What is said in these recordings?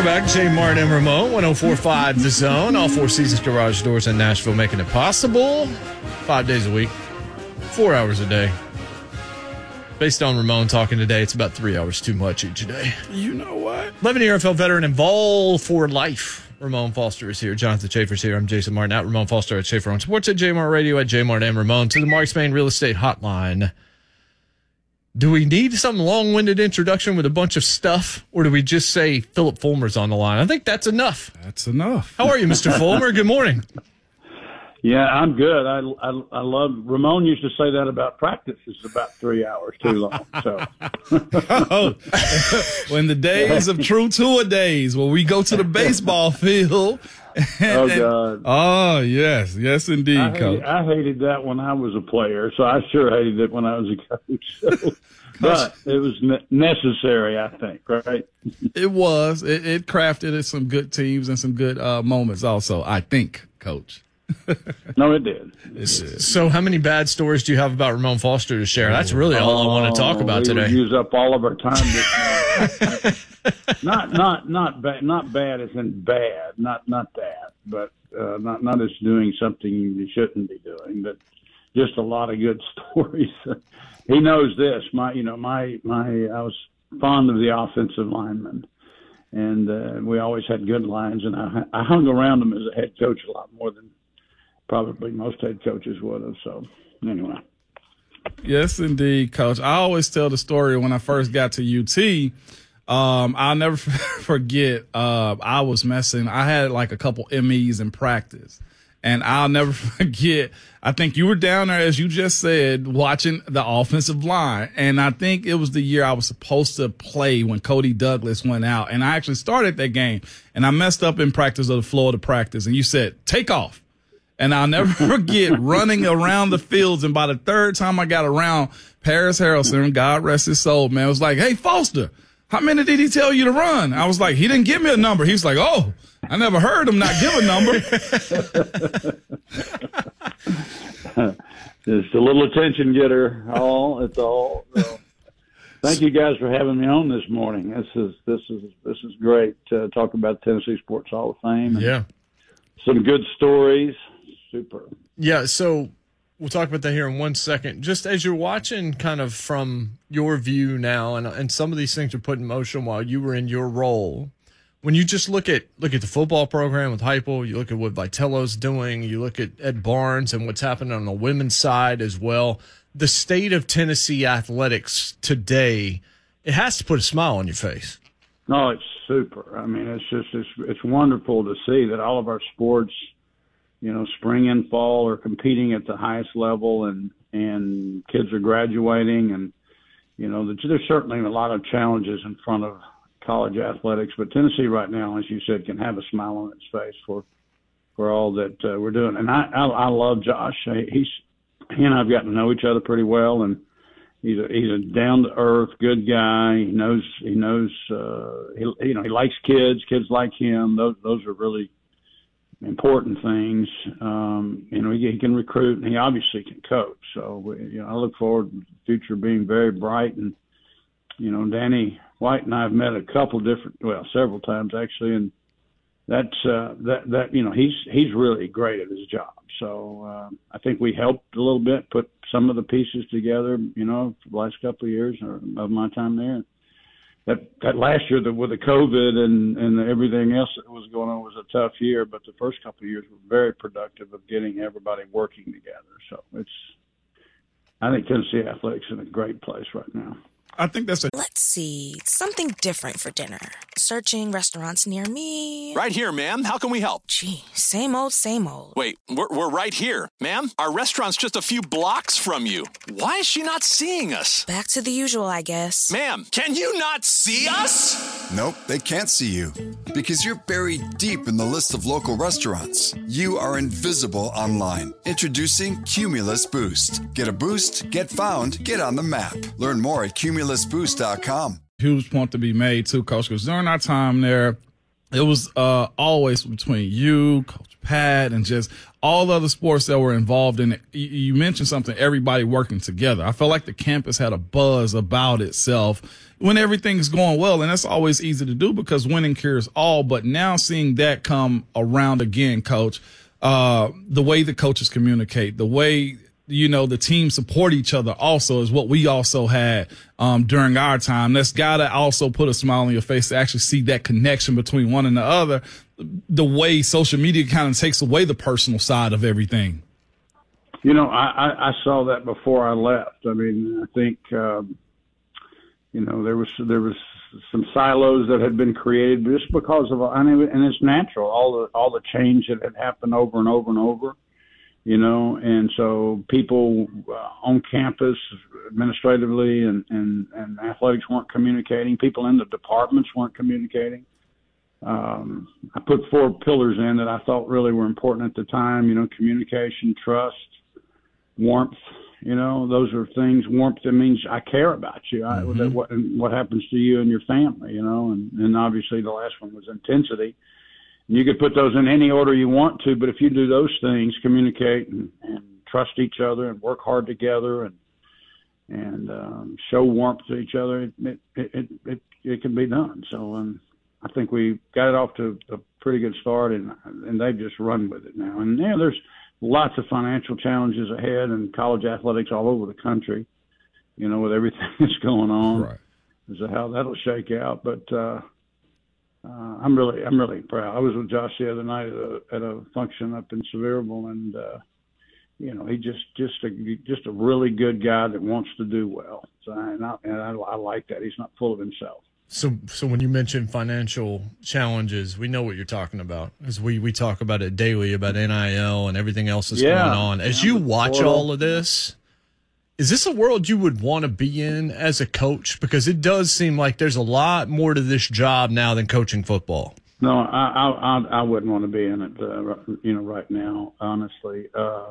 back. Jay Martin and Ramon, 104.5 The Zone. All Four Seasons Garage Doors in Nashville, making it possible. 5 days a week, 4 hours a day. Based on Ramon talking today, it's about 3 hours too much each day. You know what? 11-year NFL veteran and Vol for life. Ramon Foster is here. Jonathan Schaefer's here. I'm Jason Martin at Ramon Foster at Schaefer on Sports at Jmart Radio at Jmart and Ramon. To the Mark Spain Real Estate Hotline. Do we need some long-winded introduction with a bunch of stuff, or do we just say Philip Fulmer's on the line? I think that's enough. That's enough. How are you, Mr. Fulmer? Good morning. Yeah, I'm good. I love Ramon used to say that about practice. It's about 3 hours too long. So when the days of true two-a-days, when we go to the baseball field. God. Oh, yes, indeed, Coach. I hated that when I was a player, so I sure hated it when I was a coach. So. But it was necessary, I think, right? It was. It crafted some good teams and some good moments also, I think, Coach. No, it did. So how many bad stories do you have about Ramon Foster to share? That's really all I want to talk about today. We use up all of our time. Not bad as in bad, not that, but not as doing something you shouldn't be doing, but just a lot of good stories. He knows this. I was fond of the offensive linemen, and we always had good lines, and I hung around them as a head coach a lot more than probably most head coaches would have. So anyway. Yes, indeed, Coach. I always tell the story when I first got to UT. I'll never forget. I was messing. I had like a couple MEs in practice, and I'll never forget. I think you were down there, as you just said, watching the offensive line, and I think it was the year I was supposed to play when Cody Douglas went out, and I actually started that game, and I messed up in practice of the floor to practice, and you said, "Take off." And I'll never forget running around the fields. And by the third time I got around, Paris Harrelson, God rest his soul, man, was like, "Hey, Foster, how many did he tell you to run?" I was like, "He didn't give me a number." He was like, "Oh, I never heard him not give a number." Just a little attention getter. It's all. Thank you guys for having me on this morning. This is great to talk about Tennessee Sports Hall of Fame. Yeah. Some good stories. Super. Yeah, so we'll talk about that here in 1 second. Just as you're watching kind of from your view now, and some of these things are put in motion while you were in your role, when you just look at the football program with Heupel, you look at what Vitello's doing, you look at Barnes and what's happening on the women's side as well, the state of Tennessee athletics today, it has to put a smile on your face. No, it's super. I mean, it's wonderful to see that all of our sports, spring and fall, are competing at the highest level, and kids are graduating, and there's certainly a lot of challenges in front of college athletics, but Tennessee right now, as you said, can have a smile on its face for all that we're doing. And I love Josh. He and I've gotten to know each other pretty well, and he's a down to earth, good guy. He knows he likes kids. Kids like him. Those are really important things. He can recruit, and he obviously can coach. So I look forward to the future being very bright. And Danny White and I have met several times actually, and that's he's really great at his job. So I think we helped a little bit put some of the pieces together, for the last couple of years of my time there. That last year with the COVID and everything else that was going on was a tough year, but the first couple of years were very productive of getting everybody working together. So I think Tennessee athletics is in a great place right now. I think that's Let's see. Something different for dinner. Searching restaurants near me. Right here, ma'am. How can we help? Gee, same old, same old. Wait, we're right here. Ma'am, our restaurant's just a few blocks from you. Why is she not seeing us? Back to the usual, I guess. Ma'am, can you not see us? Nope, they can't see you. Because you're buried deep in the list of local restaurants. You are invisible online. Introducing Cumulus Boost. Get a boost, get found, get on the map. Learn more at cumulusboost.com. Huge point to be made too, Coach, because during our time there, it was always between you, Coach Pat and just all the other sports that were involved in it. You mentioned something, everybody working together. I felt like the campus had a buzz about itself when everything's going well. And that's always easy to do because winning cures all. But now seeing that come around again, Coach, the way the coaches communicate, the way, the team support each other also is what we also had during our time. That's got to also put a smile on your face to actually see that connection between one and the other, the way social media kind of takes away the personal side of everything. I saw that before I left. I mean, I think, there was some silos that had been created just because of, and it's natural, all the change that had happened over and over and over. And so people on campus administratively and athletics weren't communicating. People in the departments weren't communicating. I put 4 pillars in that I thought really were important at the time, communication, trust, warmth. Those are things. Warmth, that means I care about you. What happens to you and your family, and obviously the last one was intensity. You could put those in any order you want to, but if you do those things, communicate and trust each other and work hard together and show warmth to each other, it can be done. So I think we got it off to a pretty good start, and they've just run with it now. And there's lots of financial challenges ahead in college athletics all over the country, with everything that's going on. Right. As to how that'll shake out, but I'm really proud. I was with Josh the other night at a function up in Sevierville, and he's just a really good guy that wants to do well. So I like that. He's not full of himself. So when you mention financial challenges, we know what you're talking about, as we talk about it daily about NIL and everything else that's going on. As you watch all of this, is this a world you would want to be in as a coach? Because it does seem like there's a lot more to this job now than coaching football. No, I wouldn't want to be in it, right now, honestly.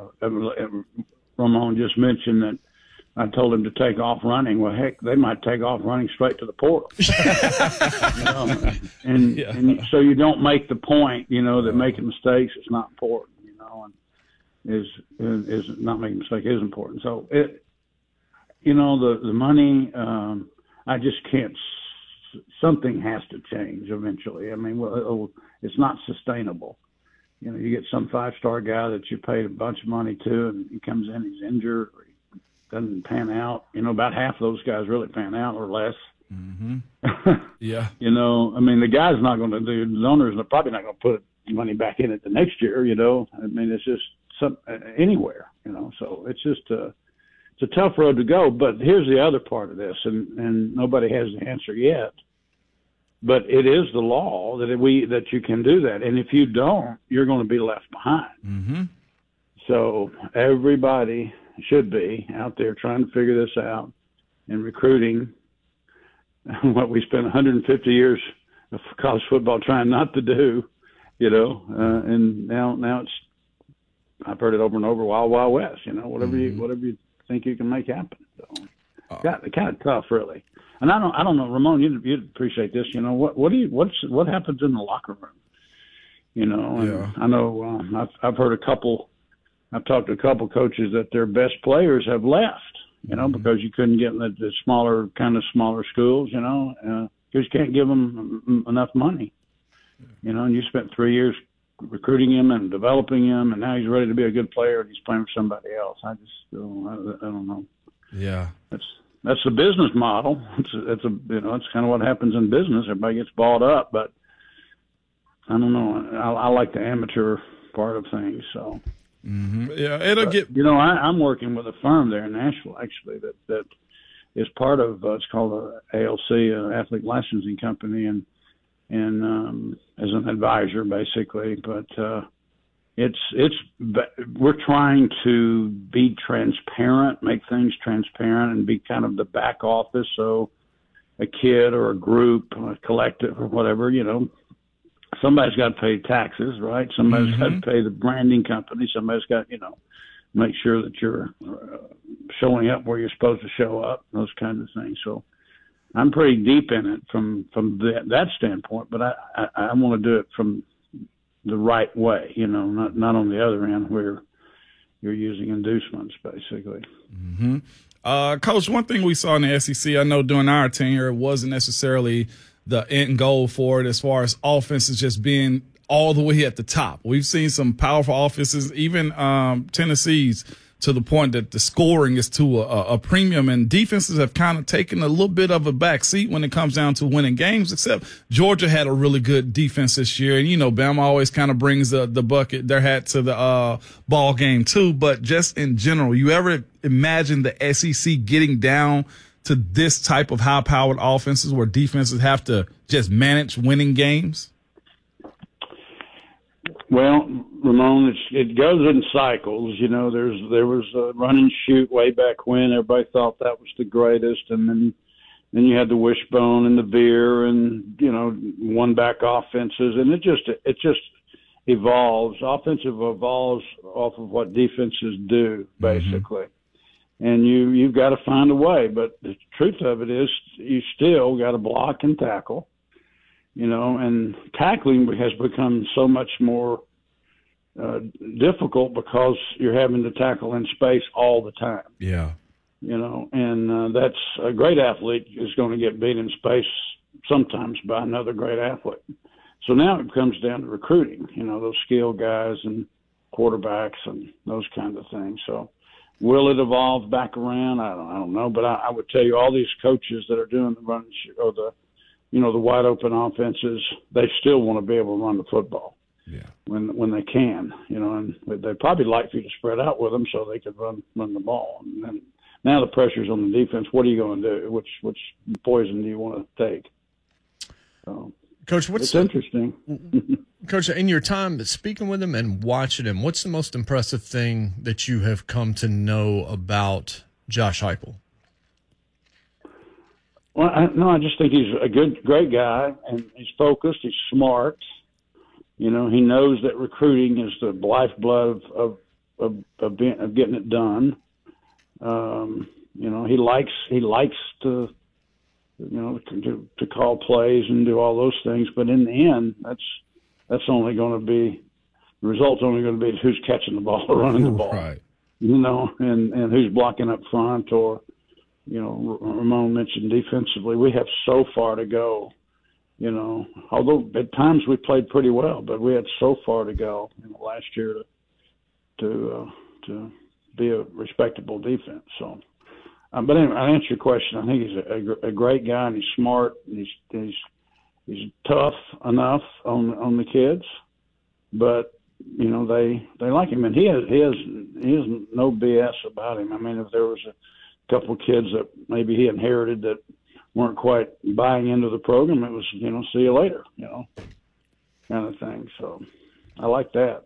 Ramon just mentioned that I told him to take off running. Well, heck, they might take off running straight to the portal. And so you don't make the point, that making mistakes is not important, and is not making mistakes is important. So the money, I just can't. Something has to change eventually. I mean, it's not sustainable. You get some 5-star guy that you paid a bunch of money to, and he comes in, he's injured, or he doesn't pan out. About half of those guys really pan out or less. Mm-hmm. Yeah. The guy's not going to do. The owners are probably not going to put money back in it the next year. It's just anywhere. So it's just it's a tough road to go. But here's the other part of this, and nobody has the answer yet. But it is the law that you can do that, and if you don't, you're going to be left behind. Mm-hmm. So everybody should be out there trying to figure this out and recruiting. What we spent 150 years of college football trying not to do, and now it's. I've heard it over and over. Wild, Wild West. Whatever you think you can make happen. So, kind of tough, really. And I don't know, Ramon. You'd appreciate this. What happens in the locker room? And I know I've heard I've talked to a couple coaches that their best players have left. Because you couldn't get in the smaller schools. Because you can't give them enough money. And you spent 3 years recruiting him and developing him, and now he's ready to be a good player and he's playing for somebody else. I don't know. Yeah. That's the business model. It's kind of what happens in business. Everybody gets balled up, but I don't know. I like the amateur part of things. So, I'm working with a firm there in Nashville, actually, that is part of it's called a ALC, Athlete Licensing Company, and as an advisor, basically. But we're trying to be transparent, make things transparent, and be kind of the back office. So a kid or a group, a collective or whatever, somebody's got to pay taxes, right? Somebody's got to pay the branding company. Somebody's got, make sure that you're showing up where you're supposed to show up, those kinds of things. So I'm pretty deep in it from that standpoint, but I want to do it from the right way, not on the other end where you're using inducements, basically. Mm-hmm. Coach, one thing we saw in the SEC, I know during our tenure, it wasn't necessarily the end goal for it as far as offenses just being all the way at the top. We've seen some powerful offenses, even Tennessee's, to the point that the scoring is to a premium, and defenses have kind of taken a little bit of a back seat when it comes down to winning games, except Georgia had a really good defense this year. And, Bama always kind of brings the bucket, their hat to the ball game too. But just in general, you ever imagine the SEC getting down to this type of high-powered offenses where defenses have to just manage winning games? Well, Ramon, it goes in cycles. There was a run and shoot way back when everybody thought that was the greatest, and then you had the wishbone and the veer and one back offenses, and it just evolves. Offensive evolves off of what defenses do, basically. Mm-hmm. And you've got to find a way. But the truth of it is, you still got to block and tackle. And tackling has become so much more difficult because you're having to tackle in space all the time. Yeah. And that's a great athlete is going to get beat in space sometimes by another great athlete. So now it comes down to recruiting, those skilled guys and quarterbacks and those kinds of things. So will it evolve back around? I don't know. But I would tell you all these coaches that are doing the run or the wide open offenses, they still want to be able to run the football. Yeah. When they can, and they'd probably like for you to spread out with them so they could run the ball. And then now the pressure's on the defense. What are you going to do? Which poison do you want to take? So, Coach, it's interesting. Coach, in your time speaking with him and watching him, what's the most impressive thing that you have come to know about Josh Heupel? Well, I just think he's a great guy, and he's focused. He's smart. He knows that recruiting is the lifeblood of getting it done. He likes to call plays and do all those things. But in the end, that's only going to be the result's only going to be who's catching the ball or running the ball, right? And who's blocking up front or. Ramon mentioned defensively, we have so far to go. Although at times we played pretty well, but we had so far to go last year to be a respectable defense. So, but anyway, I answer your question. I think he's a great guy, and he's smart. And he's tough enough on the kids, but they like him, and he has no BS about him. I mean, if there was a couple of kids that maybe he inherited that weren't quite buying into the program, it was, see you later, kind of thing. So I like that.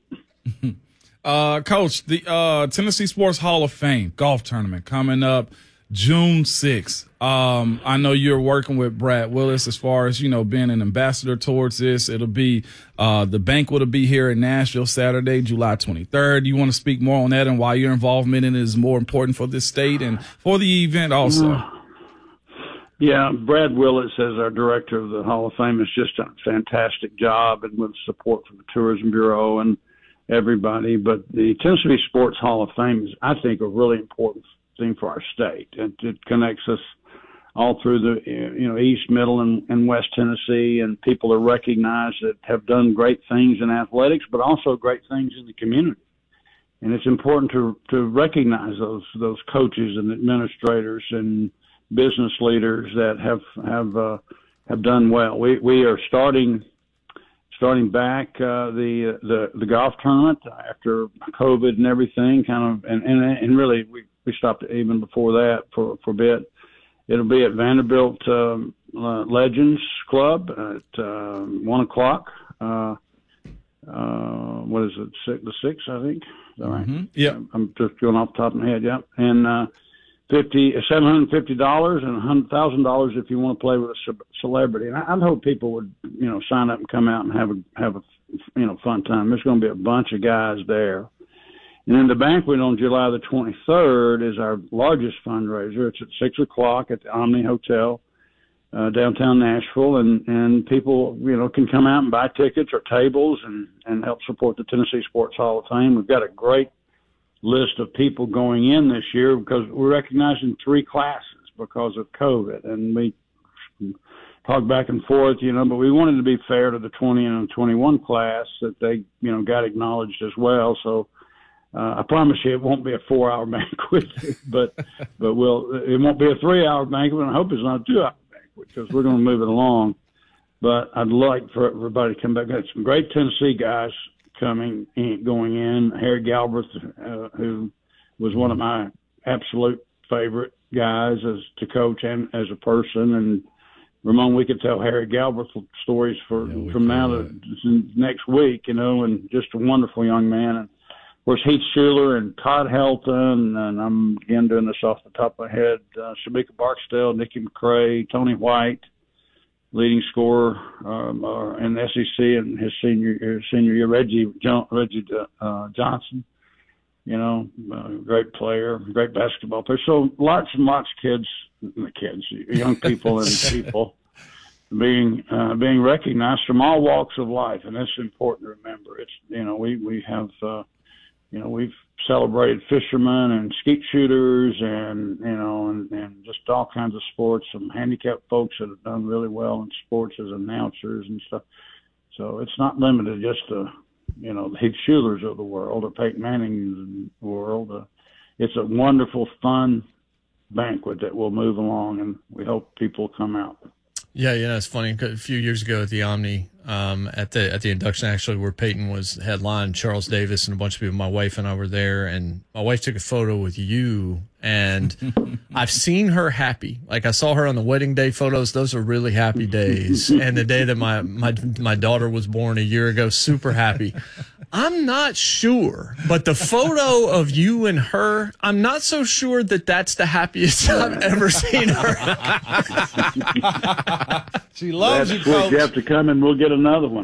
Coach, the Tennessee Sports Hall of Fame golf tournament coming up June 6th. I know you're working with Brad Willis as far as, being an ambassador towards this. It'll be the banquet will be here in Nashville Saturday, July 23rd. You want to speak more on that and why your involvement in it is more important for this state and for the event also? Yeah, Brad Willis, as our director of the Hall of Fame, has just done a fantastic job, and with support from the Tourism Bureau and everybody. But the Tennessee Sports Hall of Fame is, I think, a really important thing for our state. It connects us all through the East, Middle, and West Tennessee, and people are recognized that have done great things in athletics, but also great things in the community. And it's important to recognize those coaches and administrators and business leaders that have done well. We are starting back the golf tournament after COVID and everything, and really we stopped even before that for a bit. It'll be at Vanderbilt Legends Club at 1:00. What is it? The 6th, I think. Is that right? Mm-hmm. Yeah. I'm just going off the top of my head. Yeah. And $750 and $100,000 if you want to play with a celebrity. And I'd hope people would, sign up and come out and have a fun time. There's going to be a bunch of guys there. And then the banquet on July the 23rd is our largest fundraiser. It's at 6:00 at the Omni Hotel. downtown Nashville, and people, can come out and buy tickets or tables and help support the Tennessee Sports Hall of Fame. We've got a great list of people going in this year because we're recognizing 3 classes because of COVID, and we talk back and forth, but we wanted to be fair to the 20 and 21 class that they, got acknowledged as well. So I promise you it won't be a 4-hour banquet, but it won't be a 3-hour banquet, and I hope it's not a 2-hour banquet because we're going to move it along. But I'd like for everybody to come back. Got some great Tennessee guys going in. Harry Galbraith, who was one of my absolute favorite guys to coach and as a person, and Ramon, we could tell Harry Galbraith stories from now to next week, and just a wonderful young man. And of course, Heath Schuler and Todd Helton, and I'm again doing this off the top of my head, Shamika Barksdale, Nikki McCray, Tony White, leading scorer in the SEC in his senior year, Reggie Johnson, great player, great basketball player. So lots and lots of young people and people being recognized from all walks of life, and that's important to remember. It's we have we've celebrated fishermen and skeet shooters and just all kinds of sports. Some handicapped folks that have done really well in sports as announcers and stuff. So it's not limited just to the Heath Schulers of the world or Peyton Manning's of the world. It's a wonderful, fun banquet that will move along, and we hope people come out. Yeah, it's funny. A few years ago at the Omni, at the induction, actually, where Peyton was headlined, Charles Davis and a bunch of people, my wife and I were there, and my wife took a photo with you, and I've seen her happy. Like, I saw her on the wedding day photos. Those are really happy days. And the day that my daughter was born a year ago, super happy. I'm not sure, but the photo of you and her, I'm not so sure that that's the happiest I've ever seen her. She loves That's you, Coach. You have to come and we'll get another one.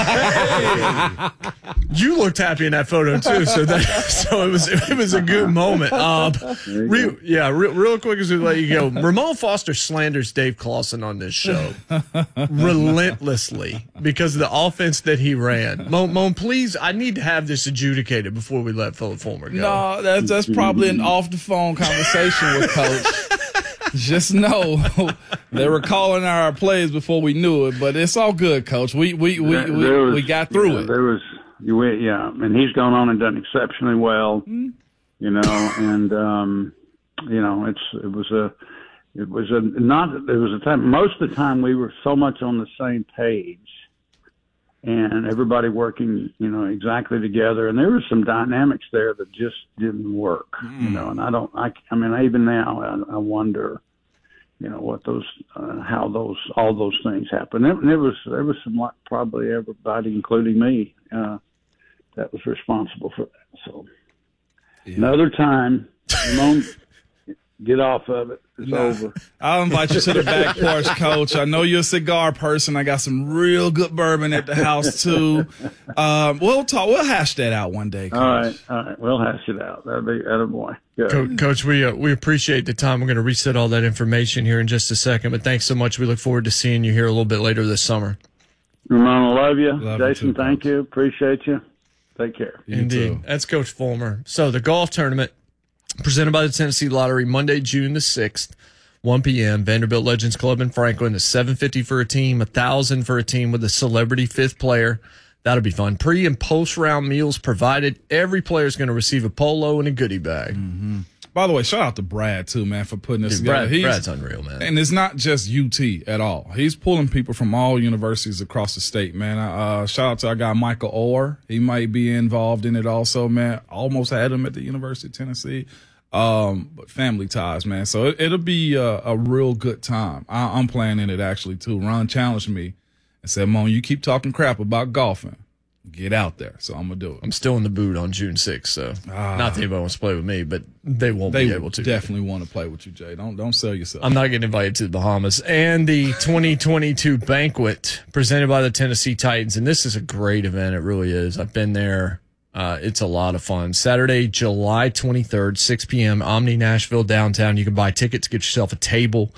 You looked happy in that photo too, so it was a good moment. Real quick as we let you go, Ramon Foster slanders Dave Clawson on this show relentlessly because of the offense that he ran. Moan, please, I need to have this adjudicated before we let Philip Fulmer go. No, that's probably an off the phone conversation with Coach. Just know they were calling our plays before we knew it, but it's all good, Coach. We got through it. And he's gone on and done exceptionally well, and it was a time. Most of the time we were so much on the same page, and everybody working, exactly together. And there were some dynamics there that just didn't work, and even now I wonder, what how all those things happen. And there was some, like, probably everybody, including me, that was responsible for that. So another time, Ramon, get off of it. It's over. I'll invite you to the back porch, Coach. I know you're a cigar person. I got some real good bourbon at the house too. We'll hash that out one day, Coach. All right. We'll hash it out. That'll be attaboy. Coach, we appreciate the time. We're going to reset all that information here in just a second, but thanks so much. We look forward to seeing you here a little bit later this summer. Ramon, I love you. Jason, you too, thank you. Appreciate you. Take care. Indeed. That's Coach Fulmer. So the golf tournament presented by the Tennessee Lottery, Monday, June the 6th, 1 p.m., Vanderbilt Legends Club in Franklin. It's $750 for a team, $1,000 for a team with a celebrity fifth player. That'll be fun. Pre- and post-round meals provided. Every player is going to receive a polo and a goodie bag. Mm-hmm. By the way, shout out to Brad, too, man, for putting this together. Brad's unreal, man. And it's not just UT at all. He's pulling people from all universities across the state, man. Shout out to our guy, Michael Orr. He might be involved in it also, man. Almost had him at the University of Tennessee. But family ties, man. So it'll be a real good time. I'm planning it, actually, too. Ron challenged me and said, Mon, you keep talking crap about golfing. Get out there. So I'm going to do it. I'm still in the boot on June 6th, so not that anybody wants to play with me, but they won't be able to. They definitely want to play with you, Jay. Don't sell yourself. I'm not getting invited to the Bahamas. And the 2022 banquet presented by the Tennessee Titans, and this is a great event. It really is. I've been there. It's a lot of fun. Saturday, July 23rd, 6 p.m., Omni Nashville downtown. You can buy tickets, get yourself a table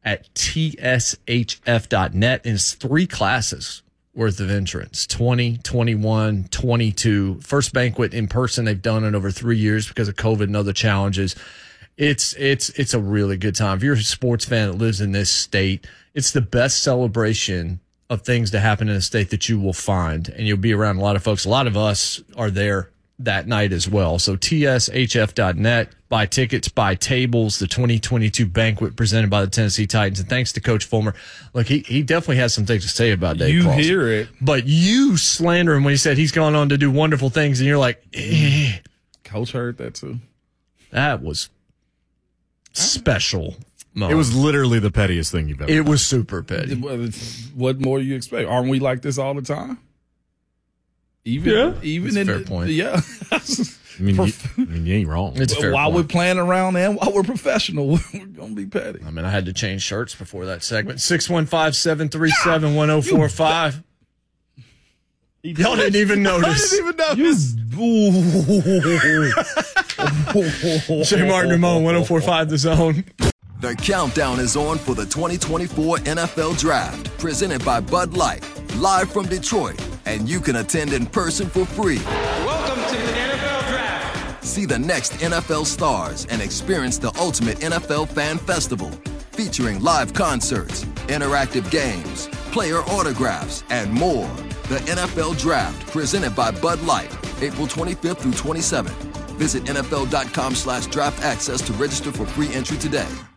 at tshf.net. And it's 3 classes worth of entrance, 20, 21, 22. First banquet in person they've done in over 3 years because of COVID and other challenges. It's a really good time. If you're a sports fan that lives in this state, it's the best celebration of things to happen in a state that you will find. And you'll be around a lot of folks. A lot of us are there that night as well. So tshf.net, buy tickets, buy tables, the 2022 banquet presented by the Tennessee Titans. And thanks to Coach Fulmer. Look, he definitely has some things to say about Dave Clawson. You hear it. But you slander him when he said he's gone on to do wonderful things, and you're like, eh. Coach heard that too. That was special. Moment. It was literally the pettiest thing you've ever done. It was super petty. What more do you expect? Aren't we like this all the time? Even That's a in fair point. Yeah. I mean, you ain't wrong. It's a fair while point. we're playing around and while we're professional, we're gonna be petty. I mean, I had to change shirts before that segment. 615-737-1045. Y'all didn't even notice. I didn't even notice. Jay Martin, Ramon, 1045 The Zone. The countdown is on for the 2024 NFL Draft, presented by Bud Light, live from Detroit, and you can attend in person for free. Welcome to the NFL Draft. See the next NFL stars and experience the ultimate NFL fan festival, featuring live concerts, interactive games, player autographs, and more. The NFL Draft, presented by Bud Light, April 25th through 27th. Visit NFL.com/draft access to register for free entry today.